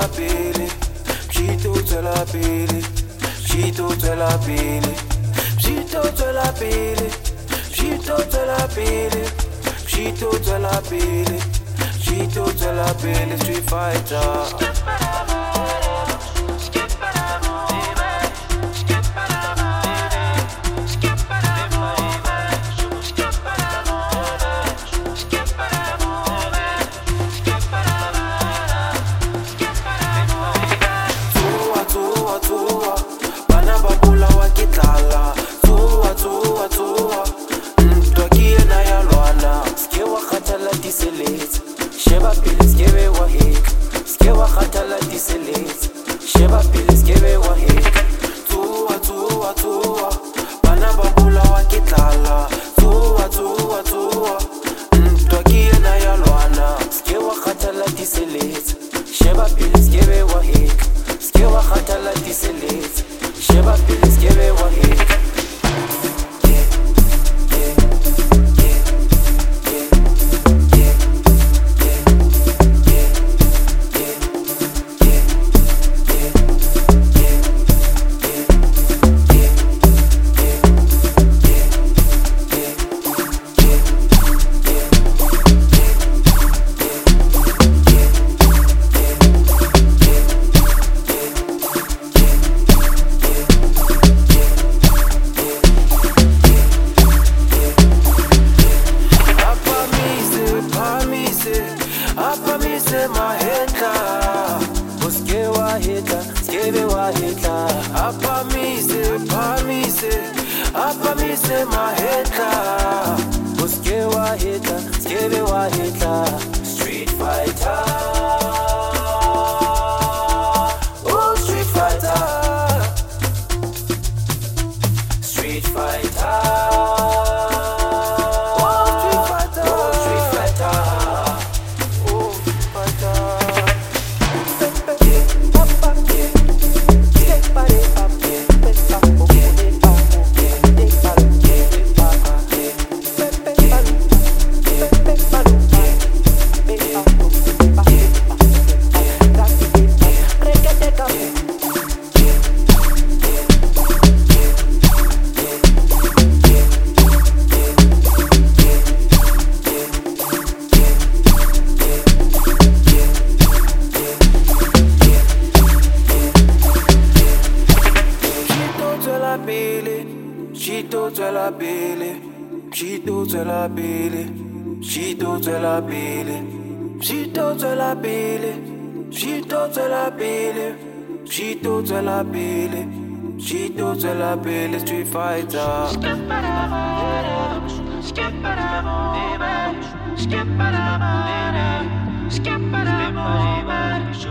pele, Pshito tswela pele, Pshito tswela pele, Pshito tswela pele, Pshito tswela pele, Pshito tswela pele, Pshito tswela pele, Street Fighter. Sheba pilis gebe wa hek, skewa khatala diselet. Sheba pilis gebe wa hek. Tuwa, bana babula wa kitlala. Tuwa, ntwakie na yalwana. Skewa khatala diselet. Sheba pilis gebe wa hek, skewa khatala diselet. Sheba pilis gebe wa hek. Apamise maheta, uskewa hita, skewa hita. Street Fighter, oh Street Fighter, Street Fighter, oh Street Fighter, oh Street Fighter, oh Street Fighter. Pshito tswela pele, Pshito tswela pele, Pshito tswela pele, Pshito tswela pele, Pshito tswela pele, Pshito tswela pele, Pshito tswela pele, Street Fighter. Skip